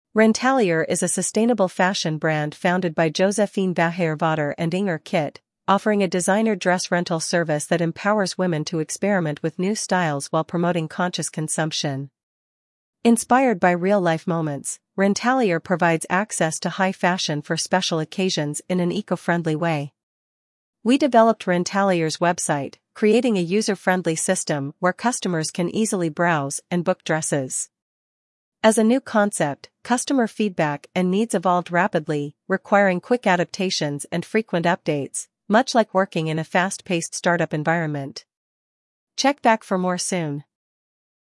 Rentalier is a sustainable fashion brand founded by Josephine Bahayer-Vater and Inger Kitt, offering a designer dress rental service that empowers women to experiment with new styles while promoting conscious consumption. Inspired by real-life moments, Rentalier provides access to high fashion for special occasions in an eco-friendly way. We developed Rentalier's website, creating a user-friendly system where customers can easily browse and book dresses. As a new concept, customer feedback and needs evolved rapidly, requiring quick adaptations and frequent updates, much like working in a fast-paced startup environment. Check back for more soon.